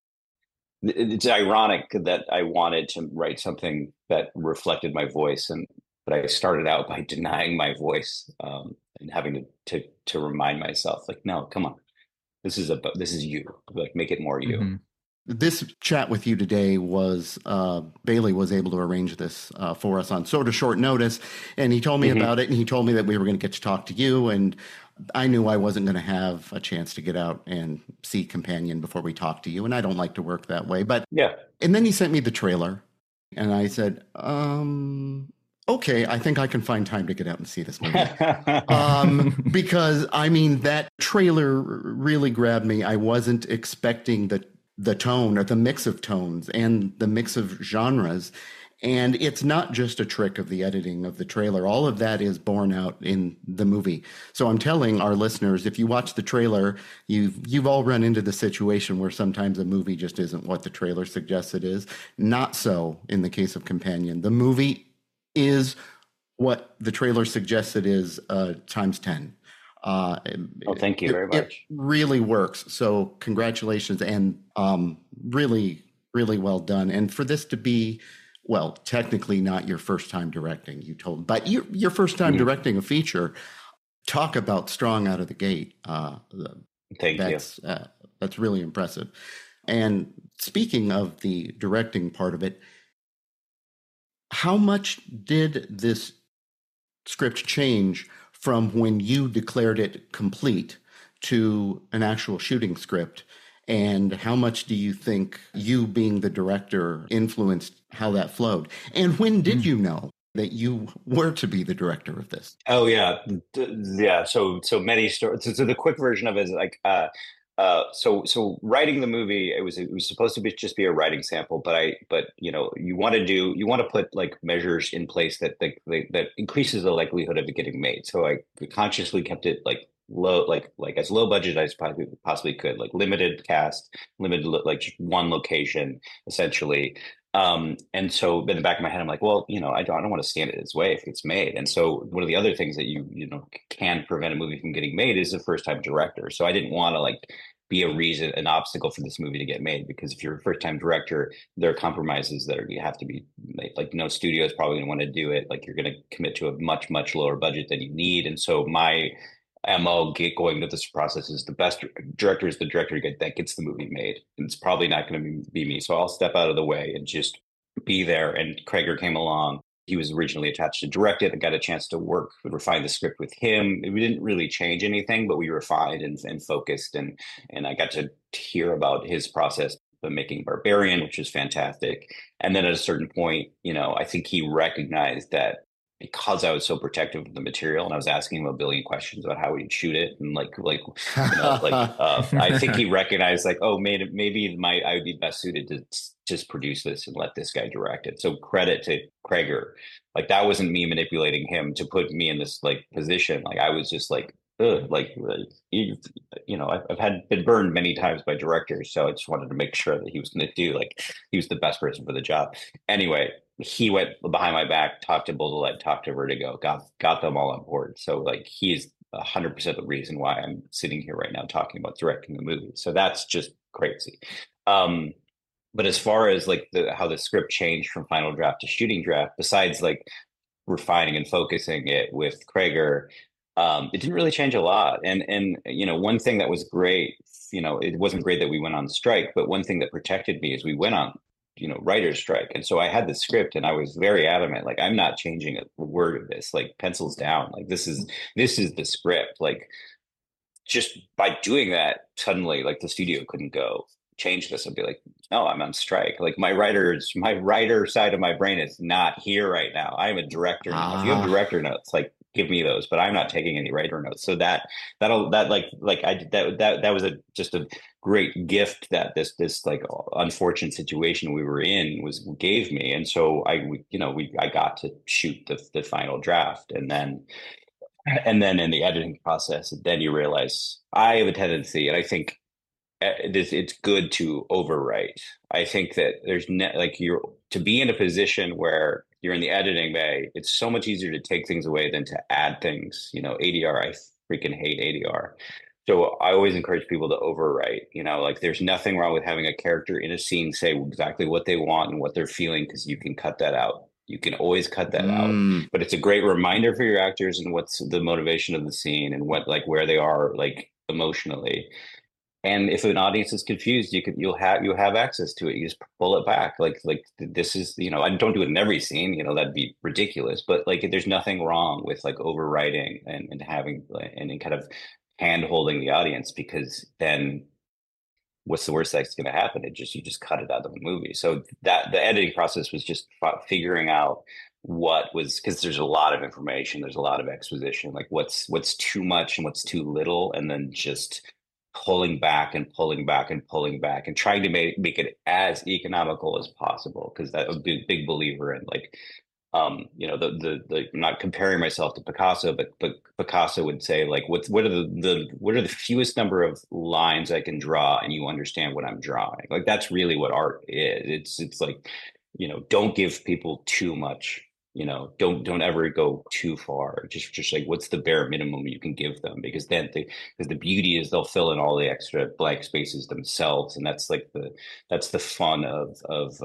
it's ironic that I wanted to write something that reflected my voice, but I started out by denying my voice and having to remind myself like, no, come on, this is you, like make it more you. Mm-hmm. This chat with you today was Bailey was able to arrange this for us on sort of short notice, and he told me about it, and he told me that we were going to get to talk to you, and I knew I wasn't going to have a chance to get out and see Companion before we talked to you, and I don't like to work that way, but yeah. And then he sent me the trailer, and I said, okay, I think I can find time to get out and see this movie. Because I mean, that trailer really grabbed me. I wasn't expecting the tone or the mix of tones and the mix of genres. And it's not just a trick of the editing of the trailer. All of that is borne out in the movie. So I'm telling our listeners, if you watch the trailer, you've all run into the situation where sometimes a movie just isn't what the trailer suggests it is. Not so in the case of Companion. The movie is what the trailer suggests it is times 10. Thank you very much. It really works. So congratulations, and really, really well done. And for this to be, well, technically not your first time directing, but your first time directing a feature. Talk about strong out of the gate. Thank you. That's really impressive. And speaking of the directing part of it, how much did this script change from when you declared it complete to an actual shooting script? And how much do you think you being the director influenced how that flowed? And when did you know that you were to be the director of this? Oh yeah. Yeah. So many stories. So the quick version of it is like, So writing the movie, it was supposed to be just be a writing sample, but you want to put like measures in place that increases the likelihood of it getting made. So I consciously kept it like low, like as low budget as I possibly could, like limited cast, limited like one location essentially. And so in the back of my head, I'm like, well, I don't want to stand in its way if it's made. And so one of the other things that can prevent a movie from getting made is a first time director. So I didn't want to like be an obstacle for this movie to get made, because if you're a first time director, there are compromises that you have to be made. Like no studio is probably going to want to do it. Like you're going to commit to a much, much lower budget than you need. And so my MO going to this process is the best director is the director that gets the movie made. And it's probably not going to be me. So I'll step out of the way and just be there. And Krager came along. He was originally attached to direct it. I got a chance to refine the script with him. We didn't really change anything, but we refined and focused. And I got to hear about his process of making Barbarian, which is fantastic. And then at a certain point, I think he recognized that because I was so protective of the material and I was asking him a billion questions about how we'd shoot it. And I think he recognized like, oh, maybe I would be best suited to just produce this and let this guy direct it. So credit to Krager. Like that wasn't me manipulating him to put me in this like position. Like I was just like, ugh, I've been burned many times by directors. So I just wanted to make sure that he was going to he was the best person for the job. Anyway, he went behind my back, talked to Baudelaire, talked to Vertigo, got them all on board. So like he's 100% the reason why I'm sitting here right now talking about directing the movie. So that's just crazy. But as far as like how the script changed from final draft to shooting draft, besides like refining and focusing it with Krager, it didn't really change a lot. And one thing that was great, it wasn't great that we went on strike, but one thing that protected me is we went on writer's strike. And so I had the script and I was very adamant, like, I'm not changing a word of this, like pencils down, like this is the script. Like just by doing that, suddenly like the studio couldn't go change this and be like, no, I'm on strike. Like my writer side of my brain is not here right now. I'm a director. If you have director notes, like give me those, but I'm not taking any writer notes. So that was just a great gift that this like unfortunate situation we were in gave me. And so I got to shoot the final draft, and then in the editing process, then you realize I have a tendency, and I think it's good to overwrite. I think that there's you're to be in a position where you're in the editing bay. It's so much easier to take things away than to add things. ADR, I freaking hate ADR. So I always encourage people to overwrite. Like there's nothing wrong with having a character in a scene say exactly what they want and what they're feeling, because you can cut that out. You can always cut that out. But it's a great reminder for your actors and what's the motivation of the scene and where they are like emotionally. And if an audience is confused, you'll have access to it. You just pull it back. Like this is, I don't do it in every scene, that'd be ridiculous. But like, there's nothing wrong with like overwriting and having and kind of hand holding the audience, because then what's the worst that's going to happen? You just cut it out of the movie. So that the editing process was just figuring out because there's a lot of information, there's a lot of exposition, like what's too much and what's too little, and then just pulling back and pulling back and pulling back and trying to make it as economical as possible. Because that would be a big believer in like, I'm not comparing myself to Picasso, but Picasso would say like, what are the fewest number of lines I can draw and you understand what I'm drawing? Like, that's really what art is. It's like, don't give people too much. Don't ever go too far. Just like, what's the bare minimum you can give them? Because because the beauty is they'll fill in all the extra blank spaces themselves, and that's like the fun of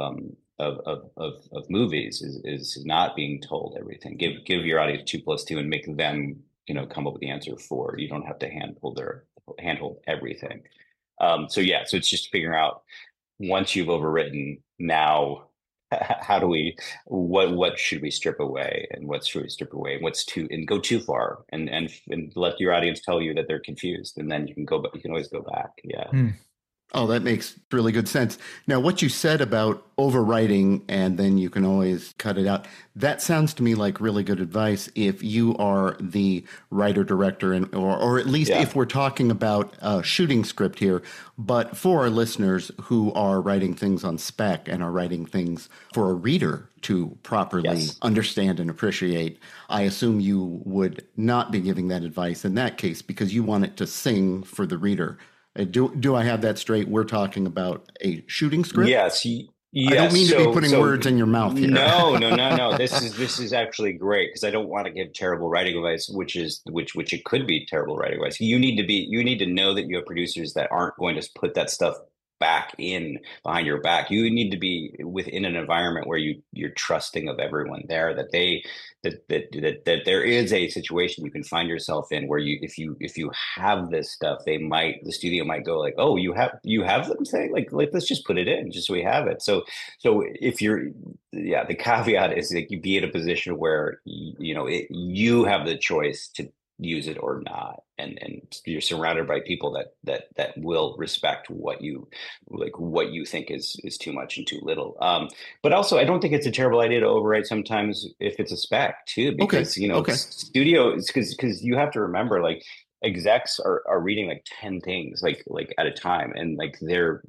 movies is not being told everything. Give your audience 2 + 2 and make them come up with the answer 4. You don't have to handhold everything. So it's just figuring out, once you've overwritten, now how do what should we strip away, and what should we strip away, and go too far, and let your audience tell you that they're confused, and then you can always go back. Oh, that makes really good sense. Now, what you said about overwriting and then you can always cut it out, that sounds to me like really good advice if you are the writer director, and or at least if we're talking about a shooting script here. But for our listeners who are writing things on spec and are writing things for a reader to properly understand and appreciate, I assume you would not be giving that advice in that case because you want it to sing for the reader. Do I have that straight? We're talking about a shooting script? Yes. I don't mean to be putting words in your mouth here. No. This is actually great because I don't want to give terrible writing advice, which it could be terrible writing advice. You need to know that you have producers that aren't going to put that stuff back in behind your back. You need to be within an environment where you're trusting of everyone there, that there is a situation you can find yourself in where if you have this stuff, the studio might go like, oh, you have them saying like let's just put it in just so we have it. So if the caveat is that you be in a position where you have the choice to use it or not, and you're surrounded by people that will respect what you think is too much and too little. But also, I don't think it's a terrible idea to overwrite sometimes if it's a spec too, because studios, because you have to remember, like, execs are reading like 10 things like at a time, and like they're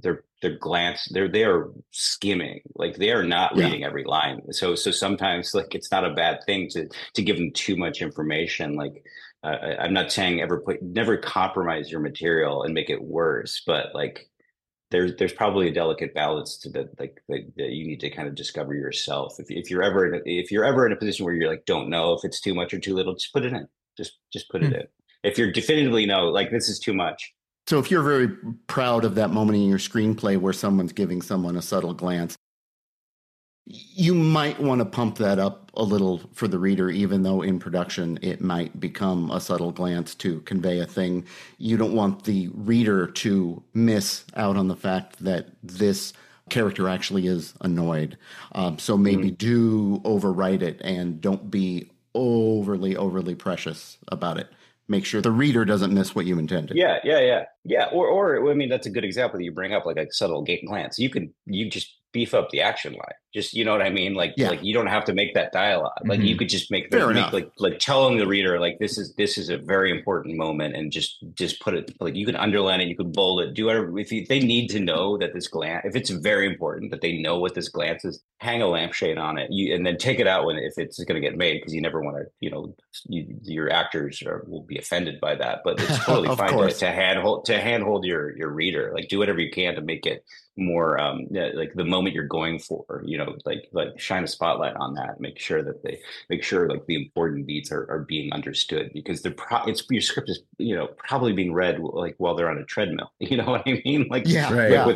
skimming, like they are not reading every line. So sometimes, like, it's not a bad thing to give them too much information. Like, I'm not saying never compromise your material and make it worse, but like there's probably a delicate balance to that, like that you need to kind of discover yourself. If you're ever in a position where you're like, don't know if it's too much or too little, just put it in. Just put it in. If you're definitively know, like, this is too much. So if you're very proud of that moment in your screenplay where someone's giving someone a subtle glance, you might want to pump that up a little for the reader, even though in production it might become a subtle glance to convey a thing. You don't want the reader to miss out on the fact that this character actually is annoyed. So maybe do overwrite it and don't be overly precious about it. Make sure the reader doesn't miss what you intended. Yeah. Or I mean, that's a good example that you bring up, like a subtle glance. You just beef up the action line. Just, you know what I mean? Like you don't have to make that dialogue. Like, you could just make telling the reader, like, this is a very important moment, and just put it, like, you can underline it, you can bold it, do whatever. They need to know that this glance, if it's very important that they know what this glance is, hang a lampshade on it, and then take it out if it's going to get made, because you never want to, your actors will be offended by that. But it's totally fine to handhold your reader. Like, do whatever you can to make it more like the moment you're going for, like shine a spotlight on that. Make sure like the important beats are being understood, because your script is probably being read like while they're on a treadmill. You know what I mean? Like, with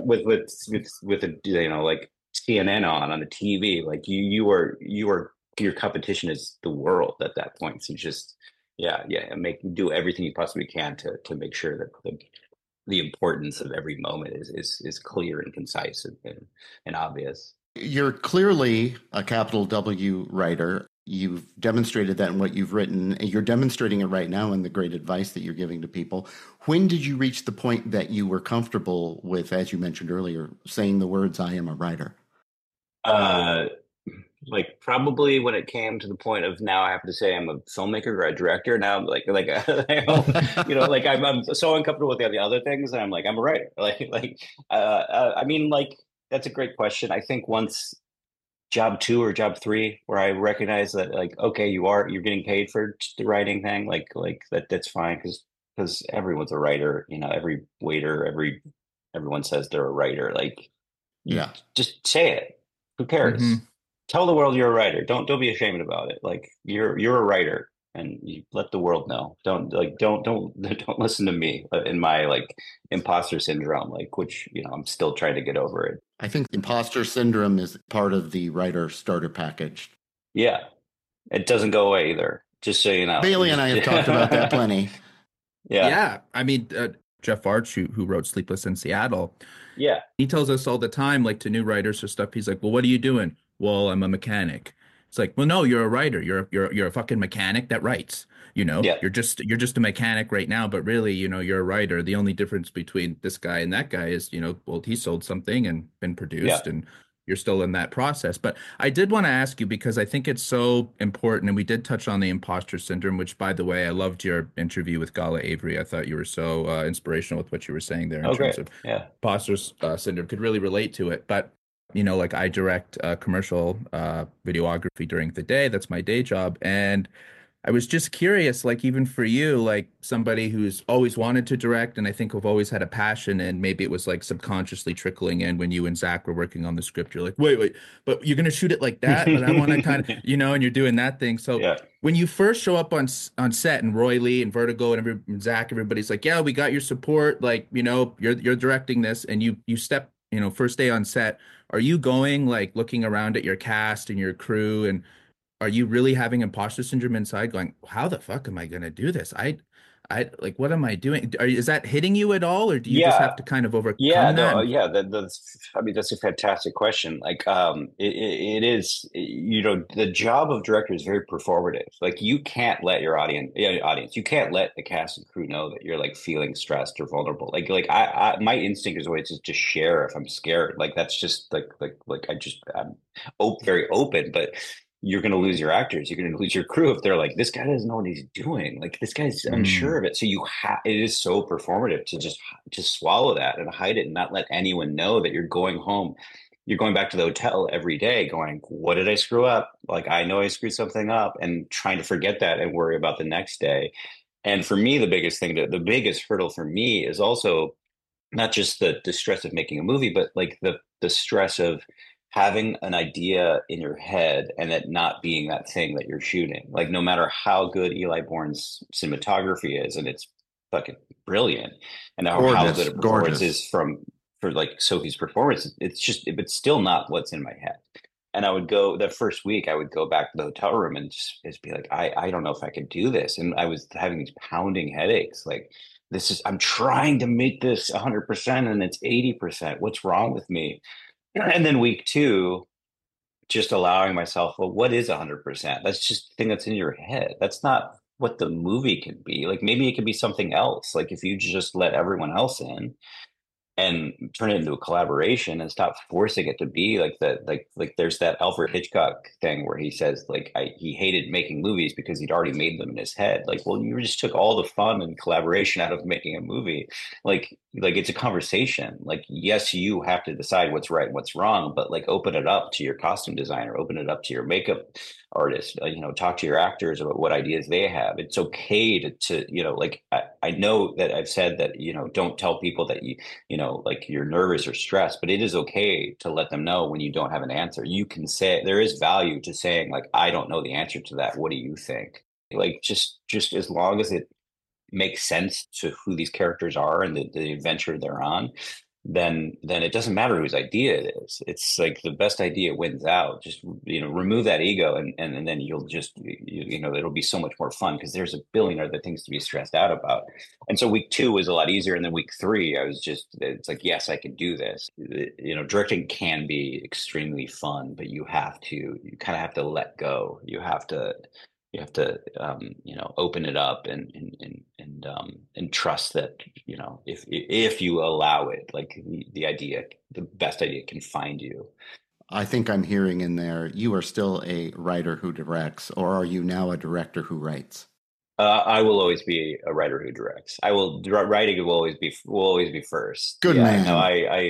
like CNN on the TV. Like, your competition is the world at that point. So just do everything you possibly can to make sure that the importance of every moment is clear and concise and obvious. You're clearly a capital W writer. You've demonstrated that in what you've written. You're demonstrating it right now in the great advice that you're giving to people. When did you reach the point that you were comfortable with, as you mentioned earlier, saying the words, "I am a writer"? Like, probably when it came to the point of, now I have to say I'm a filmmaker or a director. Now I'm like like I'm so uncomfortable with the other things, and I'm like, I'm a writer. I mean, like, that's a great question. I think once job 2 or job 3, where I recognize that, like, okay, you're getting paid for the writing thing, like that's fine, because everyone's a writer. Every waiter, everyone says they're a writer. Like, just say it. Who cares? Tell the world you're a writer. Don't be ashamed about it. Like, you're a writer, and you let the world know. Don't listen to me in my, like, imposter syndrome, like, which, I'm still trying to get over it. I think imposter syndrome is part of the writer starter package. Yeah. It doesn't go away either, just so you know. Bailey and I have talked about that plenty. Yeah. I mean, Jeff Arch, who wrote Sleepless in Seattle. Yeah. He tells us all the time, like, to new writers or stuff, he's like, well, what are you doing? Well, I'm a mechanic. It's like, well, no, you're a writer. You're a fucking mechanic that writes. Yeah. You're just a mechanic right now, but really, you're a writer. The only difference between this guy and that guy is, well, he sold something and been Yeah. produced, and you're still in that process. But I did want to ask you because I think it's so important, and we did touch on the imposter syndrome, which, by the way, I loved your interview with Gala Avery. I thought you were so inspirational with what you were saying there in Oh, terms great. of Yeah. imposter syndrome. Could really relate to it, but like I direct commercial videography during the day. That's my day job. And I was just curious, like even for you, like somebody who's always wanted to direct, and I think have always had a passion, and maybe it was like subconsciously trickling in when you and Zach were working on the script. You're like, wait, but you're gonna shoot it like that, but I want to kind of, and you're doing that thing. So Yeah. when you first show up on set, and Roy Lee and Vertigo and Zach, everybody's like, yeah, we got your support. Like, you're directing this, and you step, first day on set. Are you going like looking around at your cast and your crew, and are you really having imposter syndrome inside going, how the fuck am I going to do this? I like, what am I doing? Is that hitting you at all, or do you just Yeah. have to kind of Yeah, overcome no, that? yeah, I mean, that's a fantastic question. Like, it is, the job of director is very performative. Like, you can't let your audience, you can't let the cast and crew know that you're like feeling stressed or vulnerable. My instinct is always just to share if I'm scared. Like, that's just I'm very open, but you're going to lose your actors. You're going to lose your crew if they're like, this guy doesn't know what he's doing. Like, this guy's unsure of it. So it is so performative to just swallow that and hide it and not let anyone know that you're going home. You're going back to the hotel every day going, what did I screw up? Like, I know I screwed something up, and trying to forget that and worry about the next day. And for me, the biggest hurdle for me is also not just the stress of making a movie, but like the stress of having an idea in your head and it not being that thing that you're shooting. Like, no matter how good Eli Bourne's cinematography is, and it's fucking brilliant, and how good a performance is for like Sophie's performance, it's still not what's in my head. And I would go the first week, I would go back to the hotel room and just be like, I don't know if I could do this. And I was having these pounding headaches. Like, I'm trying to make this 100% and it's 80%. What's wrong with me? And then week 2, just allowing myself, well, what is 100%? That's just the thing that's in your head. That's not what the movie can be. Like, maybe it could be something else. Like, if you just let everyone else in and turn it into a collaboration and stop forcing it to be like that. Like there's that Alfred Hitchcock thing where he says like he hated making movies because he'd already made them in his head. Like, well, you just took all the fun and collaboration out of making a movie. Like it's a conversation. Like, yes, you have to decide what's right and what's wrong, but like, open it up to your costume designer, open it up to your makeup artist, talk to your actors about what ideas they have. It's okay to like, I know that I've said that, don't tell people that like you're nervous or stressed, but it is okay to let them know when you don't have an answer. You can say, there is value to saying like, I don't know the answer to that. What do you think? Like, just as long as it makes sense to who these characters are and the adventure they're on, then it doesn't matter whose idea it is. It's like the best idea wins out. Just remove that ego, and then you'll just it'll be so much more fun because there's a billion other things to be stressed out about. And so week 2 was a lot easier, and then week 3 it's like, yes, I can do this. Directing can be extremely fun, but you kind of have to let go. You have to open it up and trust that if you allow it, like the best idea can find you. I think I'm hearing in there, you are still a writer who directs, or are you now a director who writes? I will always be a writer who directs. Writing will always be first. Good man. No,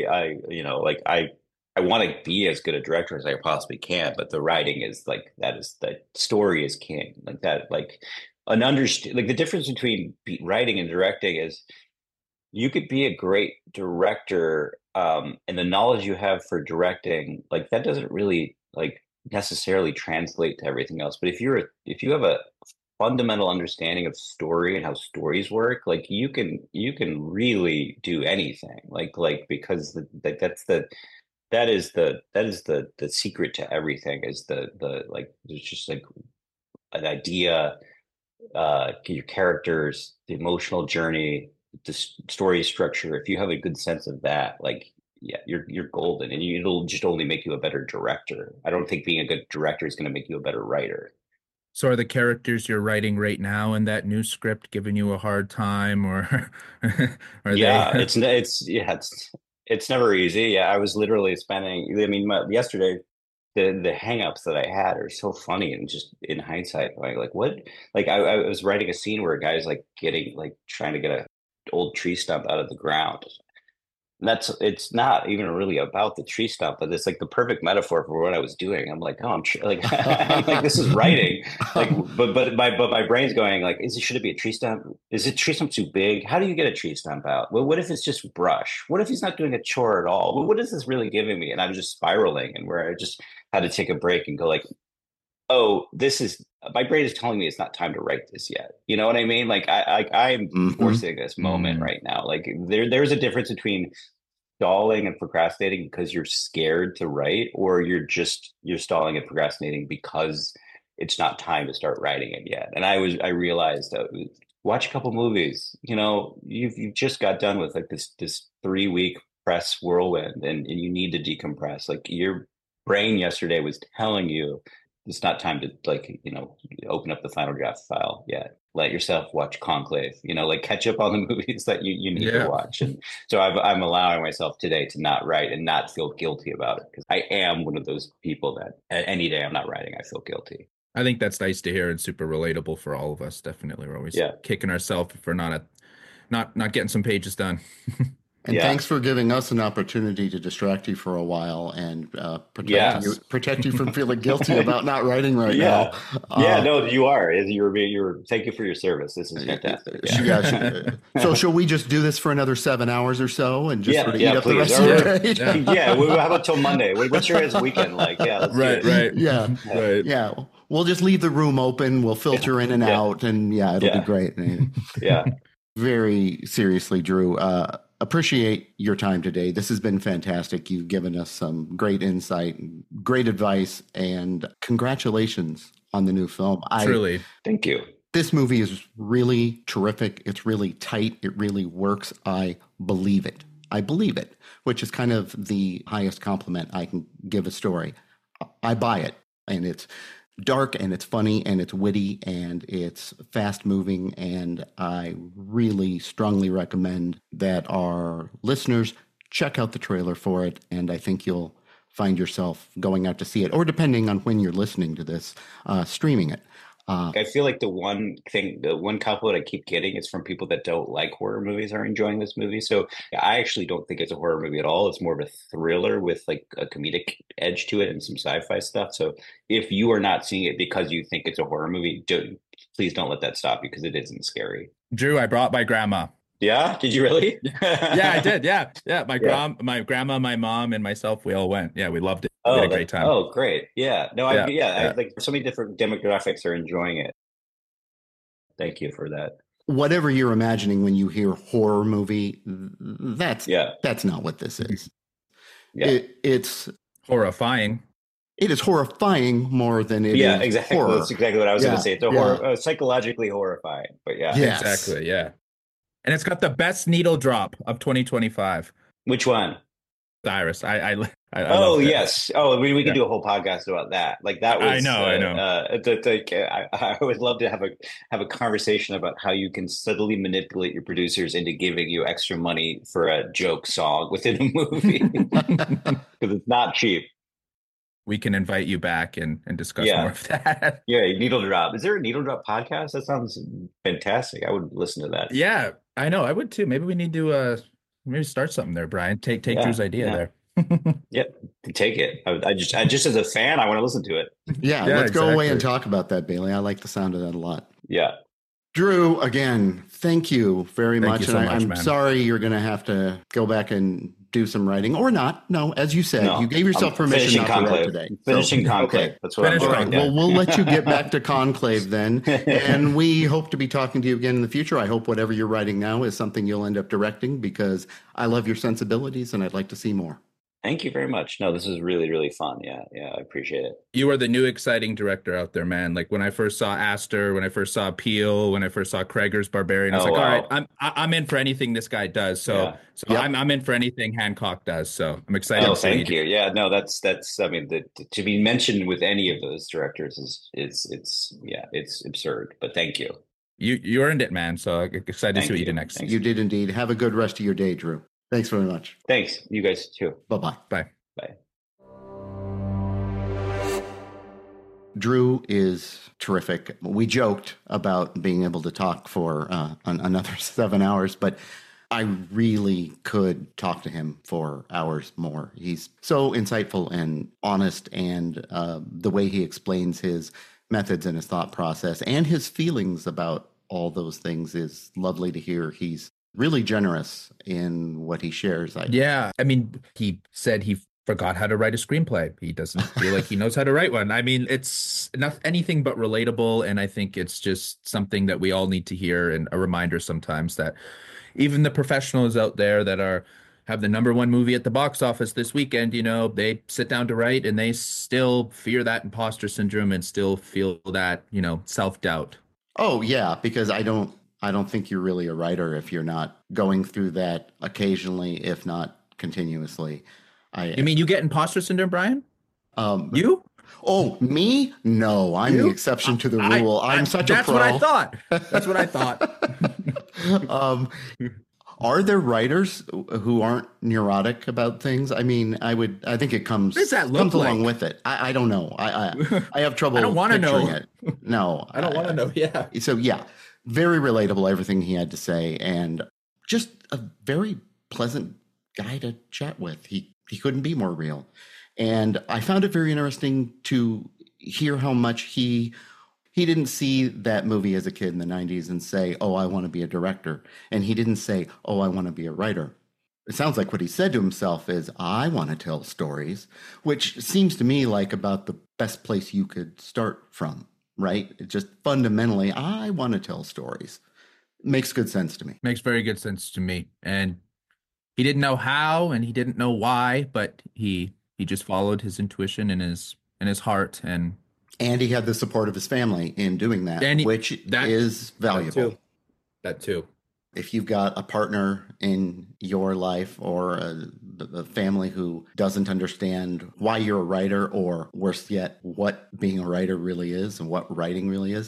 I want to be as good a director as I possibly can, but the writing is like, the story is king. Like that, like the difference between writing and directing is you could be a great director, and the knowledge you have for directing, like that doesn't really like necessarily translate to everything else. But if you have a fundamental understanding of story and how stories work, like you can really do anything. Like because that is the secret to everything is the like, there's just like an idea, your characters, the emotional journey, the story structure. If you have a good sense of that, like yeah, you're golden, and it'll just only make you a better director. I don't think being a good director is going to make you a better writer. So are the characters you're writing right now in that new script giving you a hard time, or are Yeah, they? it's never easy. Yeah, I was literally spending. I mean, yesterday the hangups that I had are so funny, and just in hindsight, like what? Like I was writing a scene where a guy's like getting like trying to get a old tree stump out of the ground. It's not even really about the tree stump, but it's like the perfect metaphor for what I was doing. I'm like, oh, like, I'm like, this is writing. Like, but my brain's going like, should it be a tree stump? Is it tree stump too big? How do you get a tree stump out? Well, what if it's just brush? What if he's not doing a chore at all? Well, what is this really giving me? And I was just spiraling, and where I just had to take a break and go like, oh, this is my brain is telling me it's not time to write this yet. You know what I mean? Like I'm forcing this moment right now. Like there's a difference between stalling and procrastinating because you're scared to write, or you're stalling and procrastinating because it's not time to start writing it yet. And I realized watch a couple movies. You know, you've just got done with like this 3-week press whirlwind, and you need to decompress. Like your brain yesterday was telling you it's not time to, like, you know, open up the final draft file yet. Let yourself watch Conclave, you know, like catch up on the movies that you need to watch. And so I'm allowing myself today to not write and not feel guilty about it, because I am one of those people that any day I'm not writing, I feel guilty. I think that's nice to hear and super relatable for all of us. Definitely. We're always kicking ourselves if we're not getting some pages done. And thanks for giving us an opportunity to distract you for a while and protect you from feeling guilty about not writing right now. No, you are. You're. Thank you for your service. This is fantastic. So, shall we just do this for another 7 hours or so and just sort of eat up the rest of your day? How about till Monday? What's your guys' weekend like? Yeah, right. We'll just leave the room open. We'll filter in and out, and it'll be great. Very seriously, Drew. Appreciate your time today. This has been fantastic. You've given us some great insight, great advice, and congratulations on the new film. Truly. Thank you. This movie is really terrific. It's really tight. It really works. I believe it. Which is kind of the highest compliment I can give a story. I buy it. And it's dark, and it's funny, and it's witty, and it's fast moving, and I really strongly recommend that our listeners check out the trailer for it, and I think you'll find yourself going out to see it, or depending on when you're listening to this, streaming it. I feel like the one compliment I keep getting is from people that don't like horror movies are enjoying this movie. So I actually don't think it's a horror movie at all. It's more of a thriller with like a comedic edge to it and some sci-fi stuff. So if you are not seeing it because you think it's a horror movie, please don't let that stop you, because it isn't scary. Drew, I brought my grandma. Yeah? Did you really? I did. Yeah. My grandma, my mom, and myself, we all went. Yeah, we loved it. We had a great time. Oh, great. Yeah. No, I like so many different demographics are enjoying it. Thank you for that. Whatever you're imagining when you hear horror movie, that's not what this is. Yeah. It's horrifying. It is horrifying more than it is. Yeah, exactly. Horror. That's exactly what I was going to say. It's psychologically horrifying, but Exactly. Yeah. And it's got the best needle drop of 2025. Which one? Cyrus. I yes. Oh, I mean, we could do a whole podcast about that. Like that was. I know. I would love to have a conversation about how you can subtly manipulate your producers into giving you extra money for a joke song within a movie, because it's not cheap. We can invite you back and discuss more of that. Yeah, Needle Drop. Is there a Needle Drop podcast? That sounds fantastic. I would listen to that. Yeah, I know. I would too. Maybe we need to maybe start something there, Brian. Take Drew's idea there. Yep, take it. I just as a fan, I want to listen to it. Yeah, let's go away and talk about that, Bailey. I like the sound of that a lot. Yeah. Drew, again, thank you very much. You so much, I'm sorry you're going to have to go back and do some writing, or not. No, as you said, you gave yourself permission not to write today. Finishing Conclave. Okay. That's what I'm doing. Well, we'll let you get back to Conclave then. And we hope to be talking to you again in the future. I hope whatever you're writing now is something you'll end up directing, because I love your sensibilities and I'd like to see more. Thank you very much. No, this is really, really fun. Yeah, I appreciate it. You are the new exciting director out there, man. Like when I first saw Aster, when I first saw Peele, when I first saw Kreger's Barbarian, I was Oh, like, all right, wow. I'm in for anything this guy does. So Yeah. so I'm in for anything Hancock does. So I'm excited Oh, to see what thank you. Yeah, no, that's. I mean, to be mentioned with any of those directors is it's absurd. But thank you, you earned it, man. So excited to see thank what you do you, next. thanks. You did indeed. Have a good rest of your day, Drew. Thanks very much. Thanks, you guys too. Bye-bye. Bye. Bye. Drew is terrific. We joked about being able to talk for another 7 hours, but I really could talk to him for hours more. He's so insightful and honest, and the way he explains his methods and his thought process and his feelings about all those things is lovely to hear. He's really generous in what he shares. Yeah. I mean, he said he forgot how to write a screenplay. He doesn't feel like he knows how to write one. I mean, it's not anything but relatable. And I think it's just something that we all need to hear, and a reminder sometimes that even the professionals out there that have the #1 movie at the box office this weekend, they sit down to write and they still fear that imposter syndrome and still feel that, self-doubt. Oh yeah, because I don't think you're really a writer if you're not going through that occasionally, if not continuously. You mean you get imposter syndrome, Brian? You? Oh, me? No, I'm the exception to the rule. I'm such a pro. That's what I thought. That's what I thought. Are there writers who aren't neurotic about things? I mean, I think it comes along with it. I don't know. I have trouble. I don't want to know. It. No, I don't want to know. Yeah. So yeah, very relatable, everything he had to say, and just a very pleasant guy to chat with. He couldn't be more real. And I found it very interesting to hear how much he didn't see that movie as a kid in the 90s and say, oh, I want to be a director. And he didn't say, oh, I want to be a writer. It sounds like what he said to himself is, I want to tell stories, which seems to me like about the best place you could start from, right? It just fundamentally, I want to tell stories. Makes good sense to me. Makes very good sense to me. And he didn't know how and he didn't know why, but he just followed his intuition and his heart, and he had the support of his family in doing that, which is valuable. That too. If you've got a partner in your life or a family who doesn't understand why you're a writer, or worse yet, what being a writer really is and what writing really is,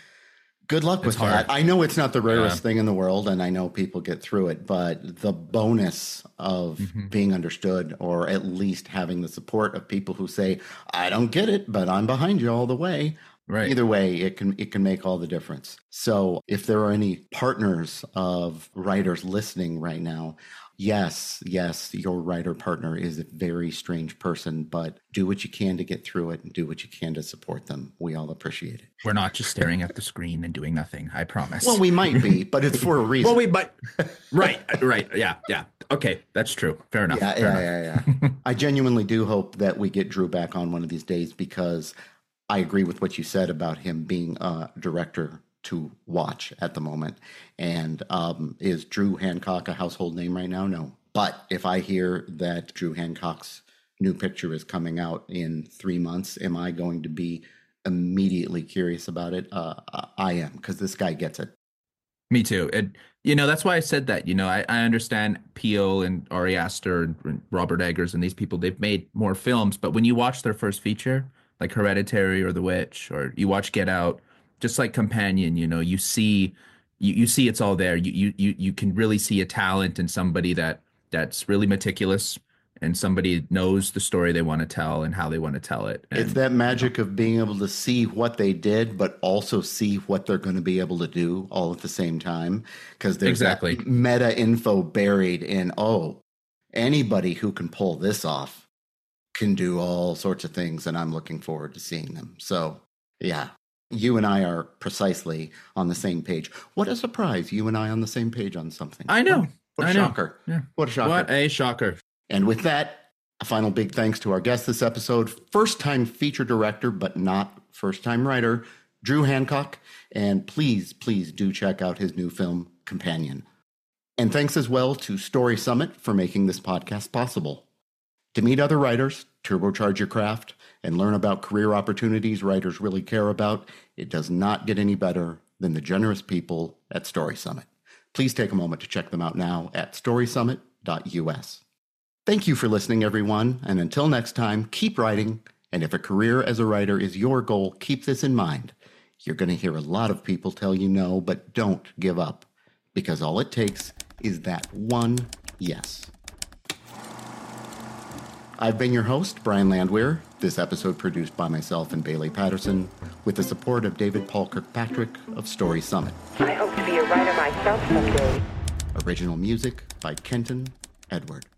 good luck with that. I know it's not the rarest thing in the world, and I know people get through it, but the bonus of being understood, or at least having the support of people who say, I don't get it, but I'm behind you all the way. Right. Either way, it can make all the difference. So if there are any partners of writers listening right now, yes, your writer partner is a very strange person, but do what you can to get through it and do what you can to support them. We all appreciate it. We're not just staring at the screen and doing nothing, I promise. Well, we might be, but it's for a reason. Well, we might. Right. Yeah. Okay, that's true. Fair enough. Yeah. I genuinely do hope that we get Drew back on one of these days, because I agree with what you said about him being a director to watch at the moment. And is Drew Hancock a household name right now? No. But if I hear that Drew Hancock's new picture is coming out in 3 months, am I going to be immediately curious about it? I am, because this guy gets it. Me too. That's why I said that. I understand Peele and Ari Aster and Robert Eggers and these people, they've made more films, but when you watch their first feature, like Hereditary or The Witch, or you watch Get Out, just like Companion, you see it's all there. You can really see a talent in somebody that's really meticulous, and somebody knows the story they want to tell and how they want to tell it. And it's that magic of being able to see what they did, but also see what they're going to be able to do all at the same time. Because there's that meta info buried in, anybody who can pull this off can do all sorts of things, and I'm looking forward to seeing them. So, yeah, you and I are precisely on the same page. What a surprise, you and I on the same page on something. I know. What a shocker. Yeah. What a shocker. What a shocker. And with that, a final big thanks to our guest this episode, first-time feature director, but not first-time writer, Drew Hancock. And please do check out his new film, Companion. And thanks as well to Story Summit for making this podcast possible. To meet other writers, turbocharge your craft, and learn about career opportunities writers really care about, it does not get any better than the generous people at Story Summit. Please take a moment to check them out now at storysummit.us. Thank you for listening, everyone, and until next time, keep writing, and if a career as a writer is your goal, keep this in mind. You're going to hear a lot of people tell you no, but don't give up, because all it takes is that one yes. I've been your host, Brian Landwehr. This episode produced by myself and Bailey Patterson, with the support of David Paul Kirkpatrick of Story Summit. I hope to be a writer myself someday. Original music by Kenton Edward.